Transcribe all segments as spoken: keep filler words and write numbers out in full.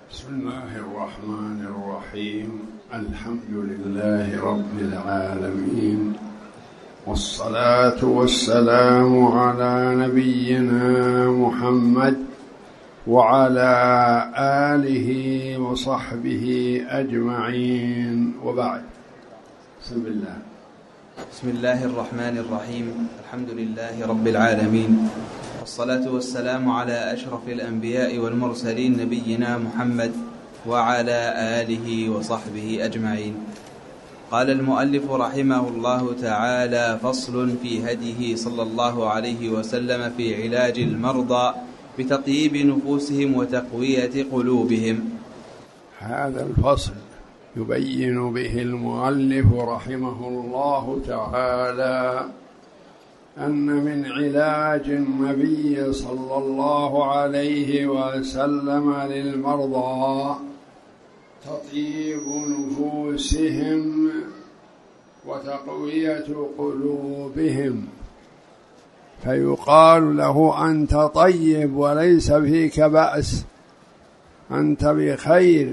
بسم الله الرحمن الرحيم. الحمد لله رب العالمين، والصلاة والسلام على نبينا محمد وعلى آله وصحبه أجمعين، وبعد. بسم الله. بسم الله الرحمن الرحيم. الحمد لله رب العالمين، والصلاة والسلام على أشرف الأنبياء والمرسلين نبينا محمد وعلى آله وصحبه أجمعين. قال المؤلف رحمه الله تعالى: فصل في هديه صلى الله عليه وسلم في علاج المرضى بتطييب نفوسهم وتقوية قلوبهم. هذا الفصل يبين به المؤلف رحمه الله تعالى أن من علاج النبي صلى الله عليه وسلم للمرضى تطيب نفوسهم وتقوية قلوبهم، فيقال له: أنت طيب وليس فيك بأس، أنت بخير،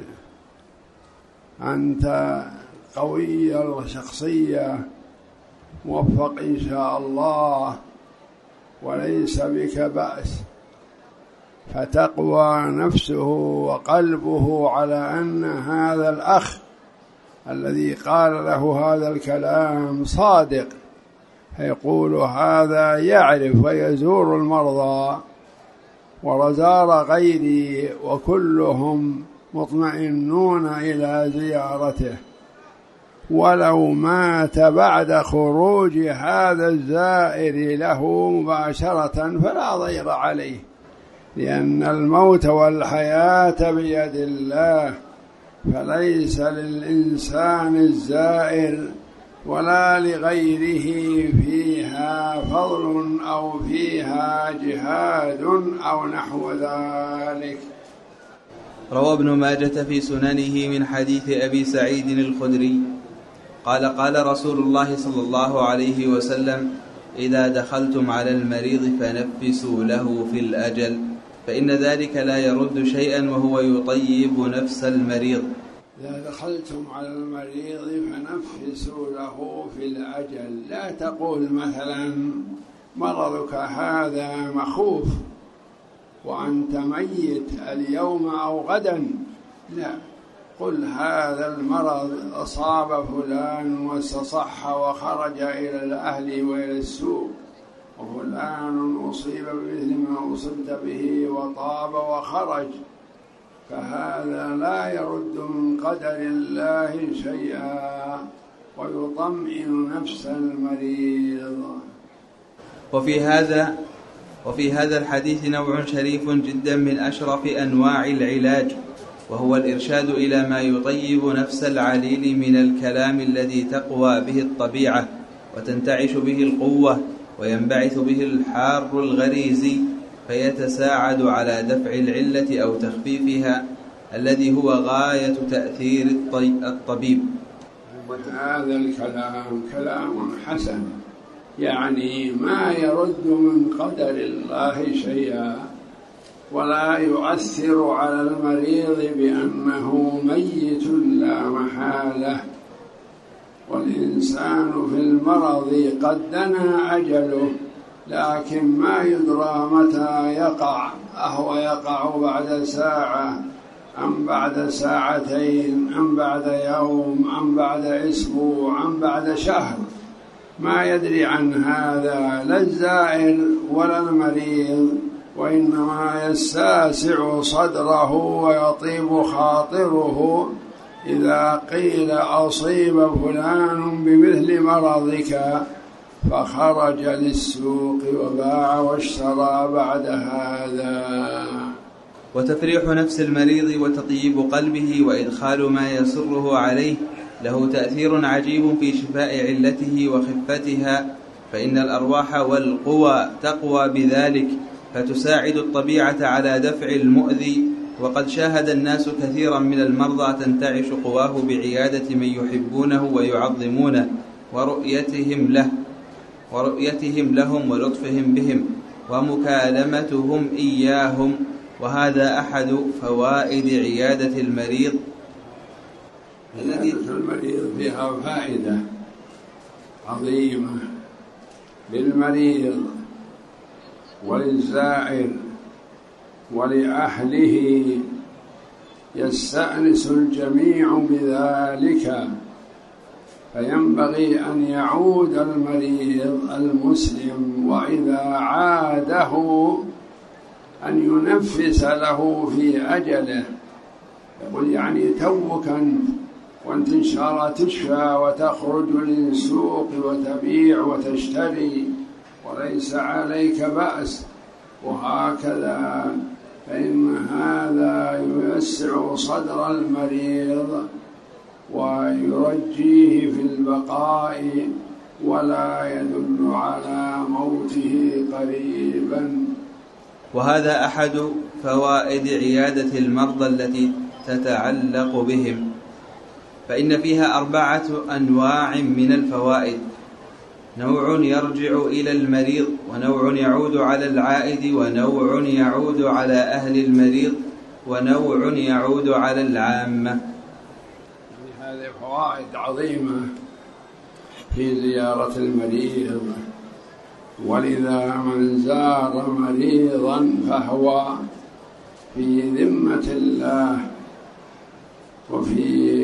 أنت قوي الشخصية، موفق إن شاء الله، وليس بك بأس. فتقوى نفسه وقلبه على أن هذا الأخ الذي قال له هذا الكلام صادق، فيقول: هذا يعرف ويزور المرضى وزار غيري وكلهم مطمئنون إلى زيارته، ولو مات بعد خروج هذا الزائر له مباشرة فلا ضير عليه، لأن الموت والحياة بيد الله، فليس للإنسان الزائر ولا لغيره فيها فضل أو فيها جهاد أو نحو ذلك. روى ابن ماجة في سننه من حديث أبي سعيد الخدري قال: قال رسول الله صلى الله عليه وسلم: إذا دخلتم على المريض فنفسوا له في الأجل، فإن ذلك لا يرد شيئا وهو يطيب نفس المريض. إذا دخلتم على المريض فنفسوا له في الأجل، لا تقول مثلا مرضك هذا مخوف وأنت ميت اليوم أو غدا، لا، قل هذا المرض أصاب فلان واستصح وخرج إلى الأهل وإلى السوق، وفلان أصيب بمثل ما أصبت به وطاب وخرج، فهذا لا يرد من قدر الله شيئا ويطمئن نفس المريض. وفي هذا وفي هذا الحديث نوع شريف جدا من أشرف أنواع العلاج، وهو الإرشاد إلى ما يطيب نفس العليل من الكلام الذي تقوى به الطبيعة وتنتعش به القوة وينبعث به الحار الغريزي، فيتساعد على دفع العلة أو تخفيفها، الذي هو غاية تأثير الطبيب. وهذا الكلام كلام حسن، يعني ما يرد من قدر الله شيئا، ولا يؤثر على المريض بأنه ميت لا محالة. والإنسان في المرض قد دنا أجله، لكن ما يدرى متى يقع، أهو يقع بعد ساعة أم بعد ساعتين أم بعد يوم أم بعد أسبوع أم بعد شهر، ما يدري عن هذا لا الزائر ولا المريض، وإنما يستاسع صدره ويطيب خاطره إذا قيل أصيب فلان بمثل مرضك فخرج للسوق وباع واشترى بعد هذا. وتفريح نفس المريض وتطيب قلبه وإدخال ما يسره عليه له تأثير عجيب في شفاء علته وخفتها، فإن الأرواح والقوى تقوى بذلك، فتساعد الطبيعة على دفع المؤذي. وقد شاهد الناس كثيرا من المرضى تنتعش قواه بعيادة من يحبونه ويعظمونه ورؤيتهم له ورؤيتهم لهم ولطفهم بهم ومكالمتهم إياهم، وهذا أحد فوائد عيادة المريض. عيادة المريض فيها فائدة عظيمة للمريض وللزائر ولأهله، يستأنس الجميع بذلك، فينبغي أن يعود المريض المسلم وإذا عاده أن ينفس له في أجله، يقول يعني توك وأنت إن شاء الله تشفى وتخرج للسوق وتبيع وتشتري وليس عليك بأس، وهكذا، فإن هذا يوسع صدر المريض ويرجيه في البقاء ولا يدل على موته قريبا. وهذا أحد فوائد عيادة المرضى التي تتعلق بهم، فإن فيها أربعة أنواع من الفوائد: نوع يرجع إلى المريض، ونوع يعود على العائد، ونوع يعود على أهل المريض، ونوع يعود على العامة. هذه فوائد عظيمة في زيارة المريض، ولذا من زار مريضا فهو في ذمة الله وفي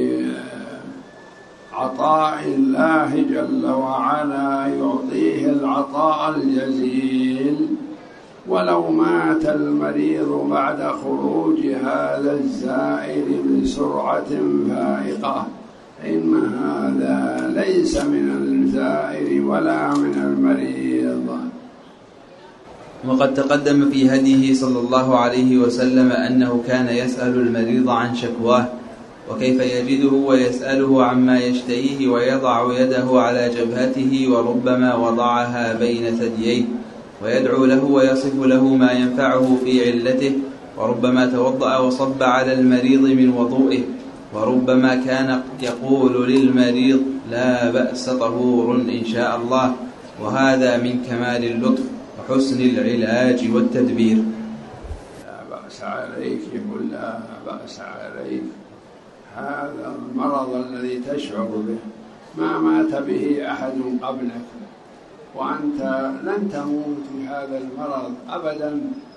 عطاء الله جل وعلا، يعطيه العطاء الجزيل. ولو مات المريض بعد خروج هذا الزائر بسرعة فائقة إن هذا ليس من الزائر ولا من المريض. وقد تقدم في هديه صلى الله عليه وسلم أنه كان يسأل المريض عن شكواه وكيف يجده ويسأله عما يشتهيه، ويضع يده على جبهته وربما وضعها بين ثدييه، ويدعو له ويصف له ما ينفعه في علته، وربما توضأ وصب على المريض من وضوئه، وربما كان يقول للمريض لا بأس طهور إن شاء الله. وهذا من كمال اللطف وحسن العلاج والتدبير. لا بأس عليك، يقول لا بأس عليك، هذا المرض الذي تشعر به ما مات به أحد قبلك، وأنت لن تموت بهذا المرض أبدا،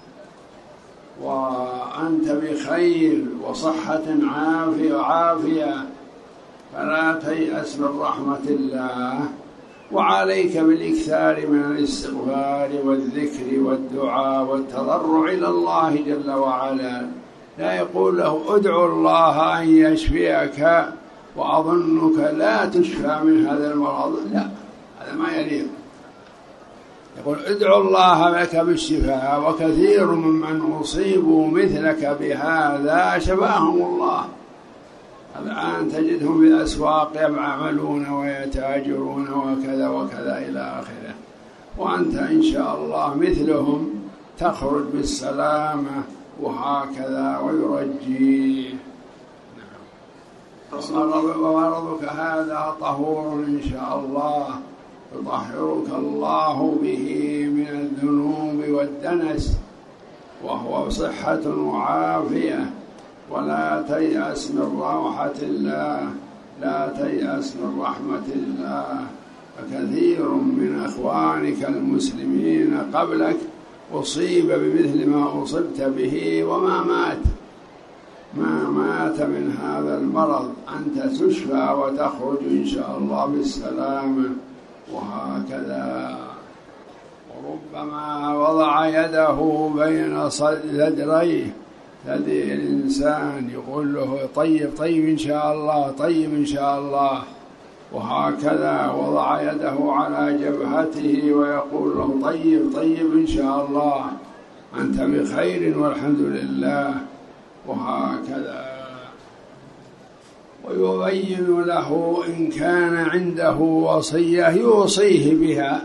وأنت بخير وصحة عافية عافية، فلا تيأس من رحمة الله، وعليك بالإكثار من الاستغفار والذكر والدعاء والتضرع إلى الله جل وعلا. لا يقول له ادعو الله أن يشفيك وأظنك لا تشفى من هذا المرض، لا، هذا ما يليق. يقول ادعو الله لك بالشفاء، وكثير ممن أصيبوا مثلك بهذا شفاهم الله. الآن تجدهم في الأسواق يعملون ويتاجرون وكذا وكذا إلى آخره، وأنت إن شاء الله مثلهم تخرج بالسلامة وهكذا ويرجيه. ومرضك هذا طهور إن شاء الله، يطهرك الله به من الذنوب والدنس، وهو صحة وعافية. ولا تيأس من روحة الله، لا تيأس من رحمة الله، فكثير من أخوانك المسلمين قبلك أصيب بمثل ما أصبت به وما مات ما مات من هذا المرض. أنت تشفى وتخرج إن شاء الله بالسلامة، وهكذا. وربما وضع يده بين صدريه، ثدي الإنسان، يقول له طيب طيب إن شاء الله، طيب إن شاء الله، وهكذا وضع يده على جبهته ويقول له طيب طيب إن شاء الله، أنت بخير والحمد لله، وهكذا. ويبين له إن كان عنده وصية يوصيه بها،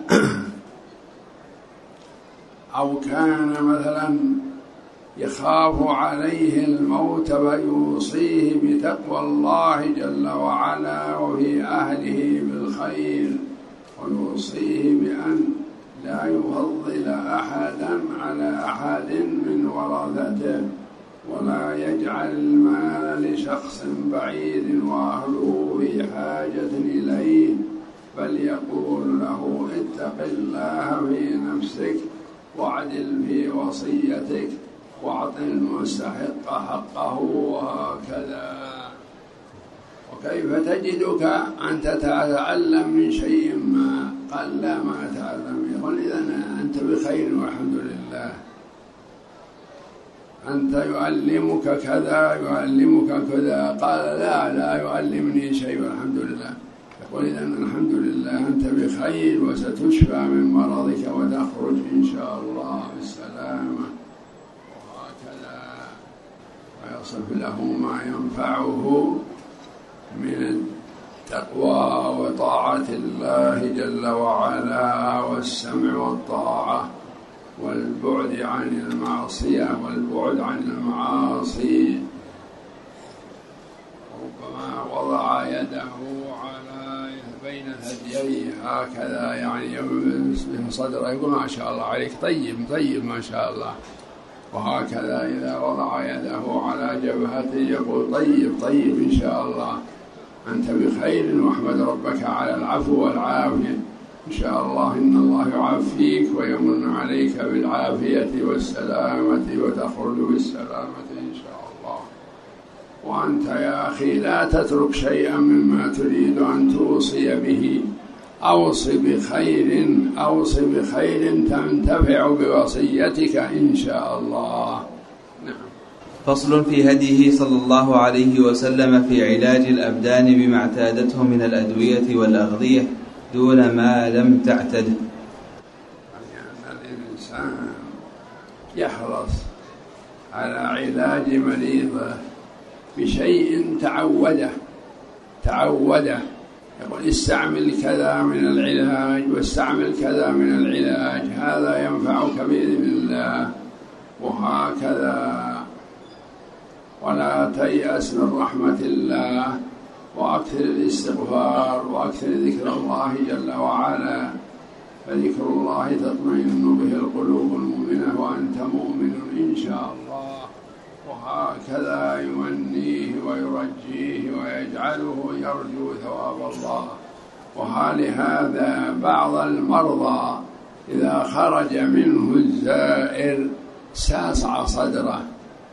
أو كان مثلا يخاف عليه الموت فيوصيه بتقوى الله جل وعلا وفي أهله بالخير، ويوصيه بأن لا يفضل أحدا على أحد من ورثته، ولا يجعل المال لشخص بعيد وأهله في حاجة إليه، بل يقول له اتق الله في نفسك واعدل في وصيتك واعط المستحق حقه، وهكذا. وكيف تجدك أنت تتعلم من شيء ما؟ قال لا ما أتعلم. يقول إذن أنت بخير والحمد لله. أنت يعلمك كذا يعلمك كذا. قال لا لا يعلمني شيء والحمد لله. يقول إذن الحمد لله أنت بخير وستشفى من مرضك وتخرج إن شاء الله بالسلامة، وهكذا. ويصف له ما ينفعه من التقوى وطاعة الله جل وعلا والسمع والطاعة والبعد عن المعصية والبعد عن المعاصي. ربما وضع يده على بين ثدييه هكذا، يعني يمسح صدره يقول ما شاء الله عليك طيب طيب ما شاء الله، وهكذا إذا وضع يده على جبهته يقول طيب طيب إن شاء الله أنت بخير، واحمد ربك على العفو والعافية إن شاء الله. إن الله يعافيك ويمن عليك بالعافية والسلامة وتخرج بالسلامة إن شاء الله. وأنت يا أخي لا تترك شيئا مما تريد أن توصي به. أوصي بخير أوصي بخير تنتفع بوصيتك إن شاء الله. نعم. فصل في هديه صلى الله عليه وسلم في علاج الأبدان بما اعتادته من الأدوية والأغذية دون ما لم تعتده. يعني أن الإنسان يحرص على علاج مريضه بشيء تعوده تعوده يقول استعمل كذا من العلاج واستعمل كذا من العلاج، هذا ينفعك بإذن الله، وهكذا. ولا تيأس من رحمة الله، وأكثر الاستغفار وأكثر ذكر الله جل وعلا، فذكر الله تطمئن به القلوب المؤمنة وأنت مؤمن إن شاء الله. وهكذا يمنيه ويرجيه ويجعله يرجو ثواب الله. وهذا بعض المرضى إذا خرج منه الزائر ساسع صدره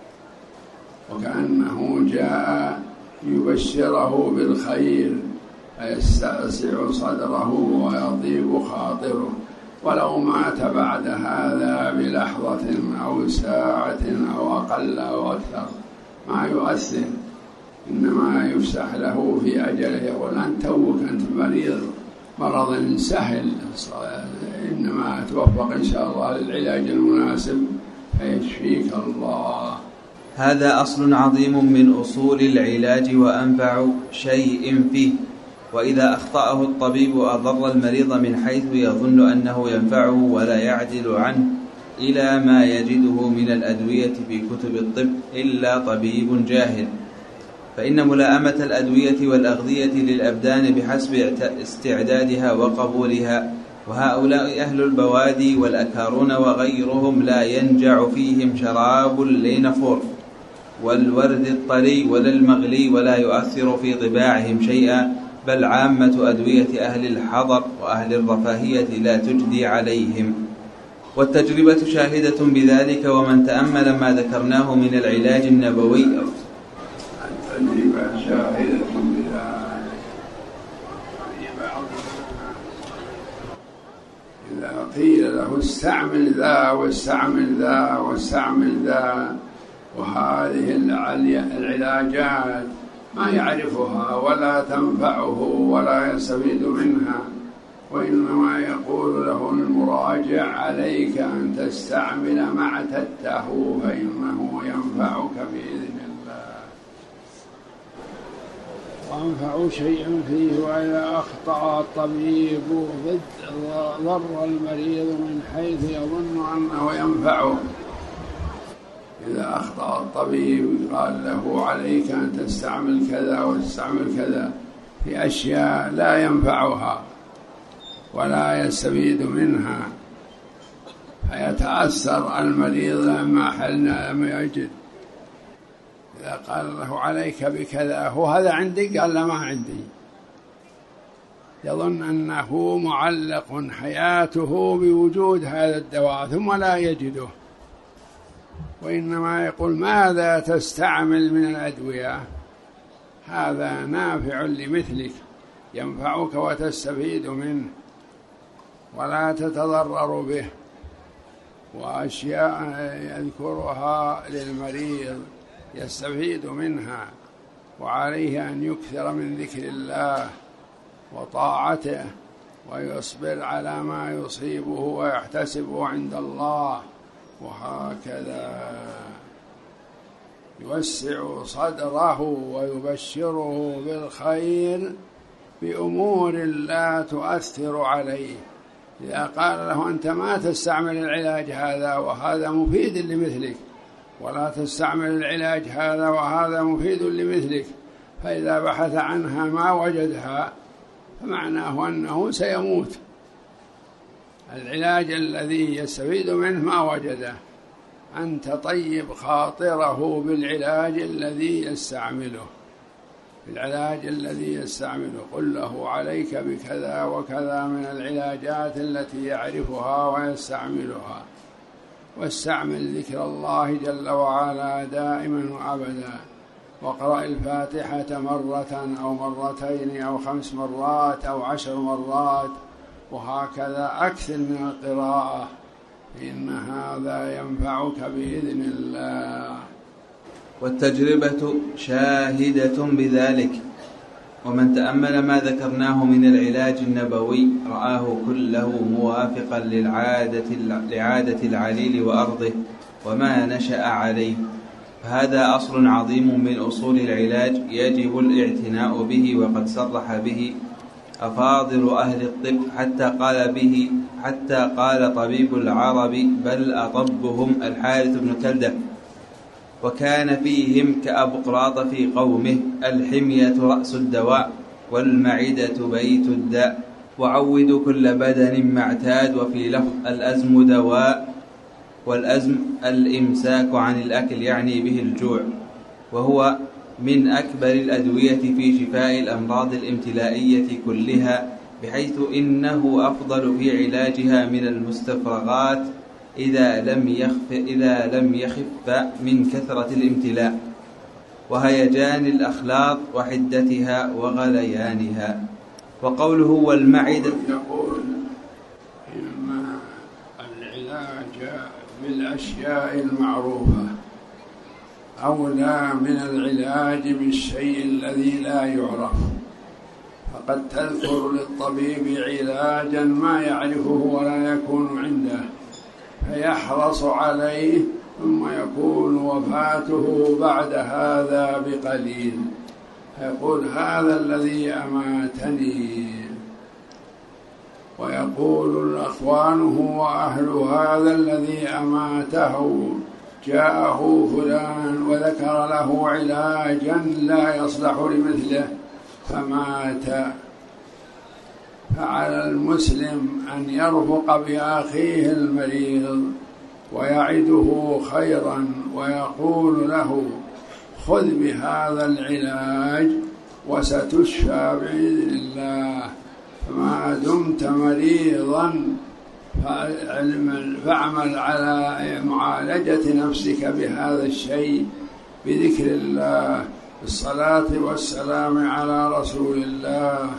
وكأنه جاء يبشره بالخير، فيستأسع صدره ويضيق خاطره. ولو مات بعد هذا بلحظة أو ساعة أو أقل أو أكثر ما يؤثر، إنما يفسح له في أجله. يقول أنت توك أنت مريض مرض سهل، إنما توفق إن شاء الله للعلاج المناسب فيشفيك الله. هذا أصل عظيم من أصول العلاج وأنفع شيء فيه. وإذا أخطأه الطبيب أضر المريض من حيث يظن أنه ينفعه ولا يعدل عنه إلى ما يجده من الأدوية في كتب الطب إلا طبيب جاهل. فإن ملائمة الأدوية والأغذية للأبدان بحسب استعدادها وقبولها، وهؤلاء أهل البوادي والأكارون وغيرهم لا ينجع فيهم شراب اللينفور والورد الطري ولا المغلي، ولا يؤثر في طباعهم شيئا، بل عامة أدوية أهل الحضر وأهل الرفاهية لا تجدي عليهم. والتجربة شاهدة بذلك، ومن تأمل ما ذكرناه من العلاج النبوي التجربة شاهدة بذلك. إذا قيل له استعمل ذا واستعمل ذا واستعمل ذا، وهذه العلاجات ما يعرفها ولا تنفعه ولا يستفيد منها، وإنما يقول له المراجع عليك أن تستعمل ما اعتدته فإنه ينفعك بإذن الله. وأنفع شيء فيه وإذا أخطأ الطبيب ضر المريض من حيث يظن أنه ينفعه. إذا أخطأ الطبيب قال له عليك أن تستعمل كذا وتستعمل كذا في أشياء لا ينفعها ولا يستفيد منها، فيتأثر المريض لما حلنا لما يجد. إذا قال له عليك بكذا، هو هذا عندك؟ قال لا ما عندي، يظن أنه معلق حياته بوجود هذا الدواء ثم لا يجده، وإنما يقول ماذا تستعمل من الأدوية، هذا نافع لمثلك ينفعك وتستفيد منه ولا تتضرر به، وأشياء يذكرها للمريض يستفيد منها، وعليه أن يكثر من ذكر الله وطاعته ويصبر على ما يصيبه ويحتسبه عند الله، وهكذا يوسع صدره ويبشره بالخير بأمور لا تؤثر عليه. إذا قال له أنت ما تستعمل العلاج هذا وهذا مفيد لمثلك، ولا تستعمل العلاج هذا وهذا مفيد لمثلك، فإذا بحث عنها ما وجدها فمعناه أنه سيموت. العلاج الذي يستفيد منه ما وجده، أنت طيب خاطره بالعلاج الذي يستعمله، بالعلاج الذي يستعمله. قل له عليك بكذا وكذا من العلاجات التي يعرفها ويستعملها، واستعمل ذكر الله جل وعلا دائما وأبدا، واقرأ الفاتحة مرة أو مرتين أو خمس مرات أو عشر مرات، وهكذا أكثر من القراءة، إن هذا ينفعك بإذن الله. والتجربة شاهدة بذلك، ومن تأمل ما ذكرناه من العلاج النبوي رآه كله موافقا للعادة لعادة العليل وأرضه وما نشأ عليه، فهذا أصل عظيم من أصول العلاج يجب الاعتناء به، وقد صرح به أفاضل أهل الطب حتى قال به حتى قال طبيب العرب بل أطبهم الحارث بن كلدة، وكان فيهم كأبقراط في قومه: الحمية رأس الدواء والمعدة بيت الداء، وعود كل بدن معتاد. وفي لفظ الأزم دواء، والأزم الإمساك عن الأكل يعني به الجوع، وهو من أكبر الأدوية في شفاء الأمراض الامتلائية كلها، بحيث إنه أفضل في علاجها من المستفرغات إذا لم يخف إذا لم يخف من كثرة الامتلاء وهيجان الأخلاط وحدتها وغليانها. وقوله والمعدة، يقول إن العلاج بالأشياء المعروفة أولى من العلاج بالشيء الذي لا يعرف، فقد تذكر للطبيب علاجا ما يعرفه ولا يكون عنده فيحرص عليه، ثم يكون وفاته بعد هذا بقليل، فيقول هذا الذي أماتني، ويقول أخوانه وأهل هذا الذي أماته جاءه فلان وذكر له علاجا لا يصلح لمثله فمات. فعلى المسلم أن يرفق بأخيه المريض ويعده خيرا ويقول له خذ بهذا العلاج وستشفى بإذن الله، فما دمت مريضا فاعمل على معالجة نفسك بهذا الشيء بذكر الله، بالصلاة والسلام على رسول الله،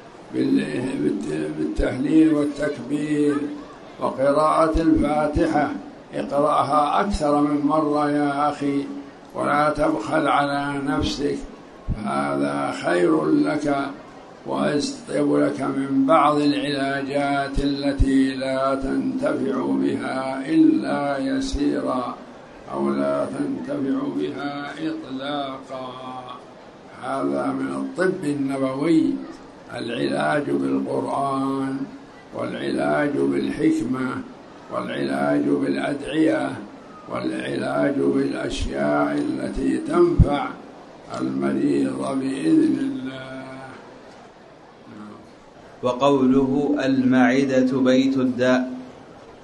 بالتهليل والتكبير، وقراءة الفاتحة اقرأها أكثر من مرة يا أخي، ولا تبخل على نفسك، هذا خير لك ويستطيب لك من بعض العلاجات التي لا تنتفع بها إلا يسيرا أو لا تنتفع بها إطلاقا. هذا من الطب النبوي، العلاج بالقرآن، والعلاج بالحكمة، والعلاج بالأدعية، والعلاج بالأشياء التي تنفع المريض بإذن الله. وقوله المعدة بيت الداء،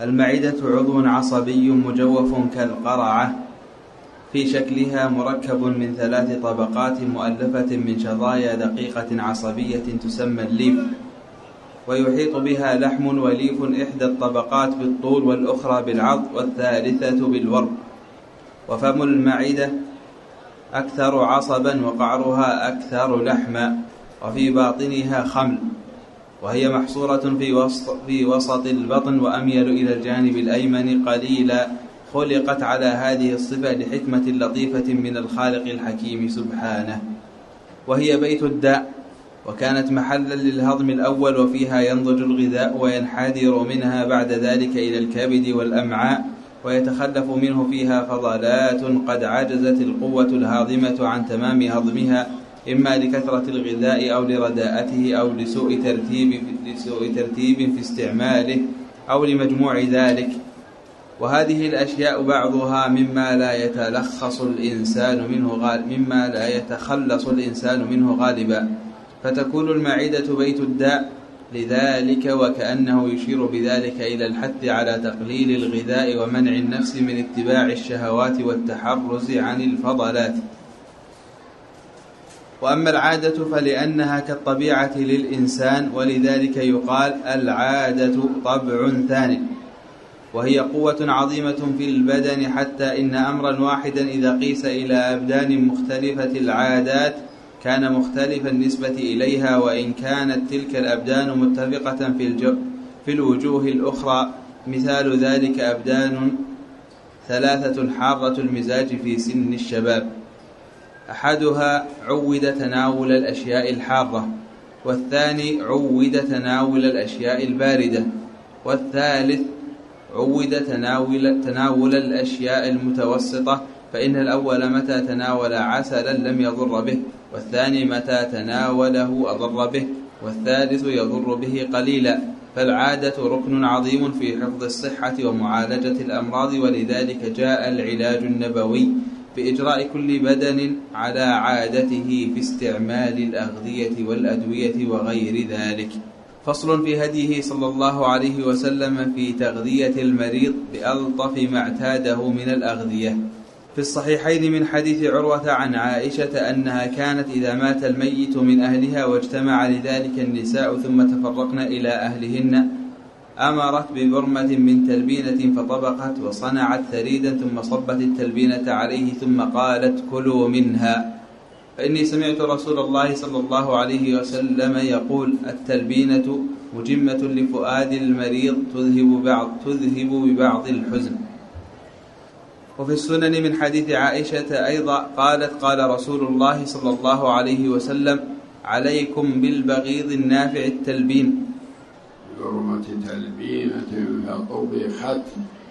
المعدة عضو عصبي مجوف كالقرعة في شكلها، مركب من ثلاث طبقات مؤلفة من شظايا دقيقة عصبية تسمى الليف، ويحيط بها لحم وليف، إحدى الطبقات بالطول والأخرى بالعض والثالثة بالورم. وفم المعدة أكثر عصبا وقعرها أكثر لحما، وفي باطنها خمل، وهي محصورة في وسط, في وسط البطن وأميل إلى الجانب الأيمن قليلا. خلقت على هذه الصفة لحكمة لطيفة من الخالق الحكيم سبحانه، وهي بيت الداء، وكانت محلا للهضم الأول، وفيها ينضج الغذاء وينحدر منها بعد ذلك إلى الكبد والأمعاء، ويتخلف منه فيها فضلات قد عجزت القوة الهاضمة عن تمام هضمها، إما لكثرة الغذاء أو لرداءته أو لسوء ترتيب, لسوء ترتيب في استعماله أو لمجموع ذلك. وهذه الأشياء بعضها مما لا يتلخص الإنسان منه غالب مما لا يتخلص الإنسان منه غالبا، فتكون المعدة بيت الداء لذلك، وكأنه يشير بذلك إلى الحث على تقليل الغذاء ومنع النفس من اتباع الشهوات والتحرز عن الفضلات. وأما العادة فلأنها كالطبيعة للإنسان، ولذلك يقال العادة طبع ثاني، وهي قوة عظيمة في البدن، حتى إن أمرا واحدا إذا قيس إلى أبدان مختلفة العادات كان مختلف النسبة إليها، وإن كانت تلك الأبدان متفقة في, الجو في الوجوه الأخرى. مثال ذلك أبدان ثلاثة حارة المزاج في سن الشباب، أحدها عود تناول الأشياء الحارة، والثاني عود تناول الأشياء الباردة، والثالث عود تناول, تناول الأشياء المتوسطة، فإن الأول متى تناول عسلا لم يضر به، والثاني متى تناوله أضر به، والثالث يضر به قليلا. فالعادة ركن عظيم في حفظ الصحة ومعالجة الأمراض، ولذلك جاء العلاج النبوي بإجراء كل بدن على عادته في استعمال الأغذية والأدوية وغير ذلك. فصل في هديه صلى الله عليه وسلم في تغذية المريض بألطف ما اعتاده من الأغذية. في الصحيحين من حديث عروة عن عائشة أنها كانت إذا مات الميت من أهلها واجتمع لذلك النساء ثم تفرقن إلى أهلهن أمرت ببرمة من تلبينة فطبقت وصنعت ثريدا ثم صبت التلبينة عليه ثم قالت كلوا منها، فإني سمعت رسول الله صلى الله عليه وسلم يقول التلبينة مجمة لفؤاد المريض تذهب, بعض تذهب ببعض الحزن. وفي السنن من حديث عائشة أيضا قالت قال رسول الله صلى الله عليه وسلم عليكم بالبغيض النافع التلبين. برمة تلبينة فطبخت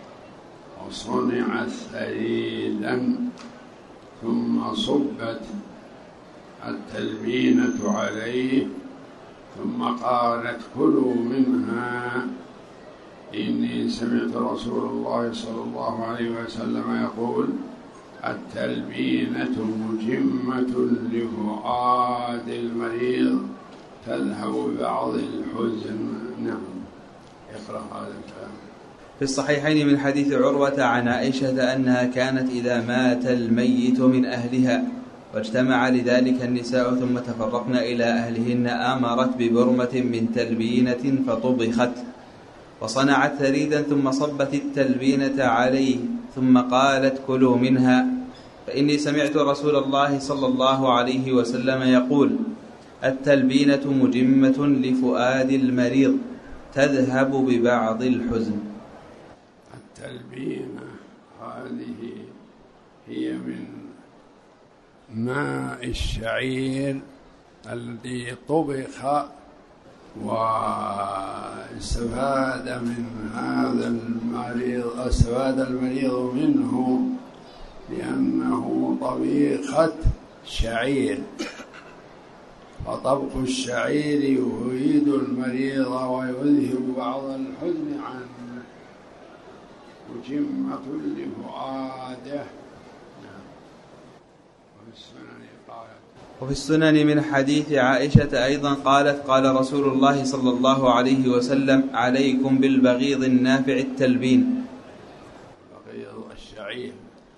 وصنعت ثريدا ثم صبت التلبينة عليه ثم قالت كلوا منها إني سمعت رسول الله صلى الله عليه وسلم يقول التلبينة مجمة لفؤاد المريض تذهب ببعض الحزن. نعم، اقرأ هذا الكلام. في الصحيحين من حديث عروة عن عائشة أنها كانت إذا مات الميت من أهلها واجتمع لذلك النساء ثم تفرقن إلى أهلهن أمرت ببرمة من تلبينة فطبخت وصنعت ثريدا ثم صبت التلبينة عليه ثم قالت كلوا منها، فإني سمعت رسول الله صلى الله عليه وسلم يقول التلبينة مجمة لفؤاد المريض تذهب ببعض الحزن. التلبينة هذه هي من ماء الشعير الذي طبخ واستفاد من هذا المريض استفاد المريض منه لأنه طبيخة شعير، فطبخ الشعير يفيد المريض ويذهب بعض الحزن عنه، مجمة لفؤاده. السنن قالت وفي السنن من حديث عائشة أيضا قالت قال رسول الله صلى الله عليه وسلم عليكم بالبغيض النافع التلبين. بغيض الشعير.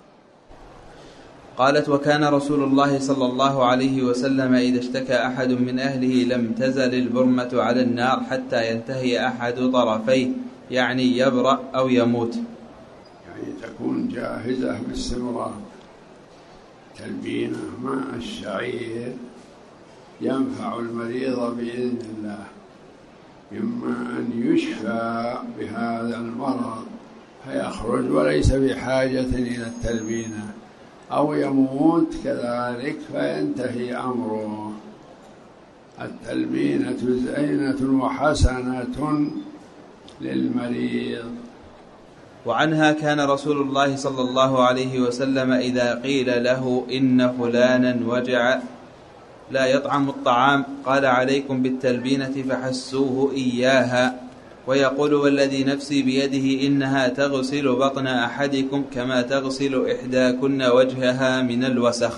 قالت وكان رسول الله صلى الله عليه وسلم إذا اشتكى أحد من أهله لم تزل البرمة على النار حتى ينتهي أحد طرفيه، يعني يبرأ أو يموت، يعني تكون جاهزة باستمرار. تلبينه ماء الشعير ينفع المريض بإذن الله، إما أن يشفى بهذا المرض فيخرج وليس بحاجة إلى التلبينة، أو يموت كذلك فينتهي أمره. التلبينة زينة وحسنة للمريض. وعنها كان رسول الله صلى الله عليه وسلم إذا قيل له إن فلانا وجع لا يطعم الطعام قال عليكم بالتلبينة فحسوه إياها، ويقول والذي نفسي بيده إنها تغسل بطن أحدكم كما تغسل إحداكن وجهها من الوسخ.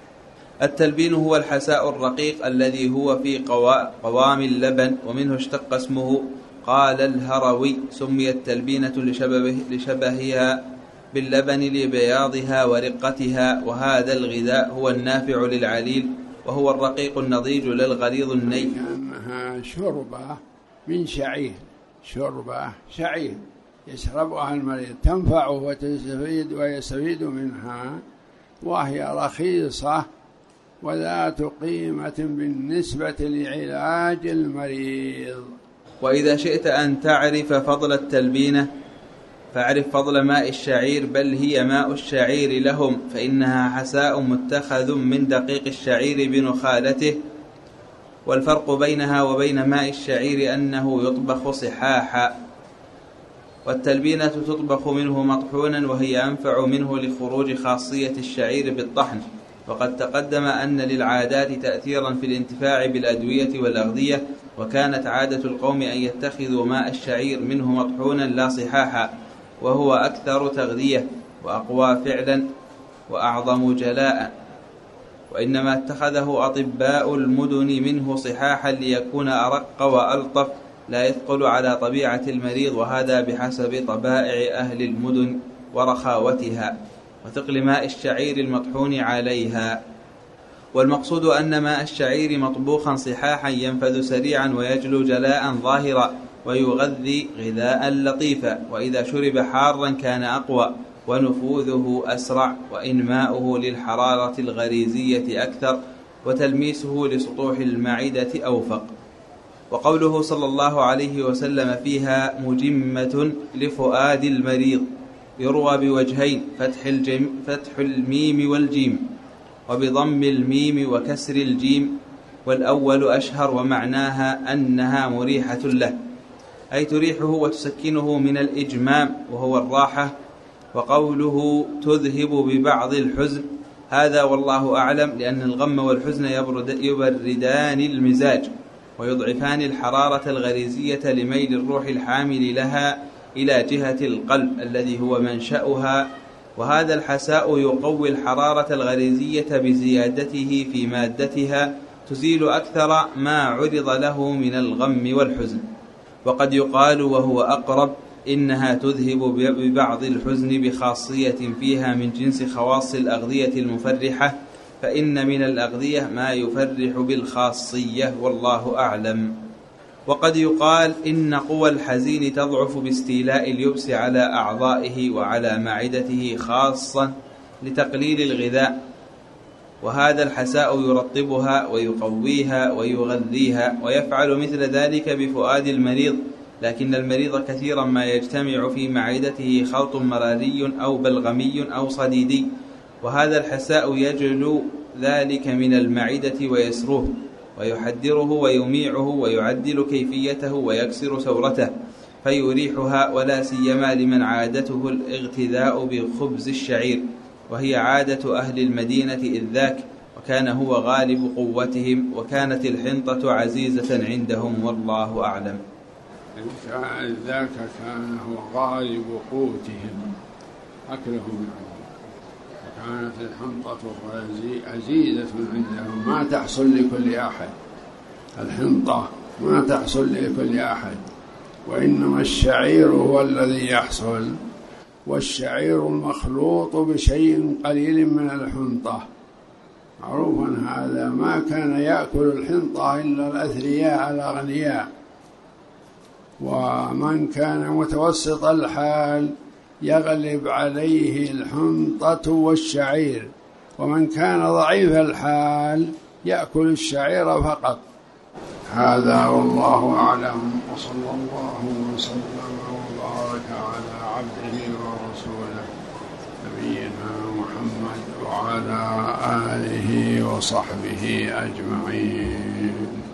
التلبين هو الحساء الرقيق الذي هو في قوام اللبن، ومنه اشتق اسمه. قال الهروي سمي التلبينة لشبه لشبهها باللبن لبياضها ورقتها، وهذا الغذاء هو النافع للعليل، وهو الرقيق النضيج للغليظ الني. كأنها شربة من شعير، شربة شعير يشربها المريض تنفعه وتستفيد ويستفيد منها، وهي رخيصة وذات قيمة بالنسبة لعلاج المريض. وإذا شئت أن تعرف فضل التلبينة فاعرف فضل ماء الشعير، بل هي ماء الشعير لهم، فإنها حساء متخذ من دقيق الشعير بنخالته. والفرق بينها وبين ماء الشعير أنه يطبخ صحاحا، والتلبينة تطبخ منه مطحونا، وهي أنفع منه لخروج خاصية الشعير بالطحن. وقد تقدم أن للعادات تأثيرا في الانتفاع بالأدوية والأغذية، وكانت عادة القوم أن يتخذوا ماء الشعير منه مطحونا لا صحاحا، وهو أكثر تغذية وأقوى فعلا وأعظم جلاء، وإنما اتخذه أطباء المدن منه صحاحا ليكون أرق وألطف لا يثقل على طبيعة المريض، وهذا بحسب طبائع أهل المدن ورخاوتها وثقل ماء الشعير المطحون عليها. والمقصود أن ماء الشعير مطبوخا صحاحا ينفذ سريعا ويجلو جلاء ظاهرا ويغذي غذاء لطيفا، وإذا شرب حارا كان أقوى ونفوذه أسرع، وإنماؤه للحرارة الغريزية أكثر، وتلميسه لسطوح المعدة أوفق. وقوله صلى الله عليه وسلم فيها مجمة لفؤاد المريض يروى بوجهين، فتح, الجم فتح الميم والجيم، وبضم الميم وكسر الجيم، والأول أشهر، ومعناها أنها مريحة له، أي تريحه وتسكنه من الإجمام وهو الراحة. وقوله تذهب ببعض الحزن هذا والله أعلم، لأن الغم والحزن يبردان المزاج ويضعفان الحرارة الغريزية لميل الروح الحامل لها إلى جهة القلب الذي هو منشأها، وهذا الحساء يقوي الحرارة الغريزية بزيادته في مادتها تزيل أكثر ما عرض له من الغم والحزن. وقد يقال وهو أقرب إنها تذهب ببعض الحزن بخاصية فيها من جنس خواص الأغذية المفرحة، فإن من الأغذية ما يفرح بالخاصية والله أعلم. وقد يقال إن قوى الحزين تضعف باستيلاء اليبس على أعضائه وعلى معدته خاصة لتقليل الغذاء، وهذا الحساء يرطبها ويقويها ويغذيها، ويفعل مثل ذلك بفؤاد المريض، لكن المريض كثيرا ما يجتمع في معدته خلط مراري أو بلغمي أو صديدي، وهذا الحساء يجلو ذلك من المعدة ويسروه ويحدره ويميعه ويعدل كيفيته ويكسر ثورته فيريحها، ولا سيما لمن عادته الاغتذاء بخبز الشعير، وهي عادة أهل المدينة إذ ذاك، وكان هو غالب قوتهم، وكانت الحنطة عزيزة عندهم والله أعلم. إذ ذاك كان هو غالب قوتهم أكلهم، كانت الحنطة عزيزة عندهم ما تحصل لكل أحد، الحنطة ما تحصل لكل أحد، وإنما الشعير هو الذي يحصل، والشعير المخلوط بشيء قليل من الحنطة، معروف هذا. ما كان يأكل الحنطة إلا الأثرياء الأغنياء، ومن كان متوسط الحال يغلب عليه الحنطة والشعير، ومن كان ضعيف الحال يأكل الشعير فقط. هذا والله أعلم، وصلى الله وسلم وبارك على عبده ورسوله نبينا محمد وعلى آله وصحبه أجمعين.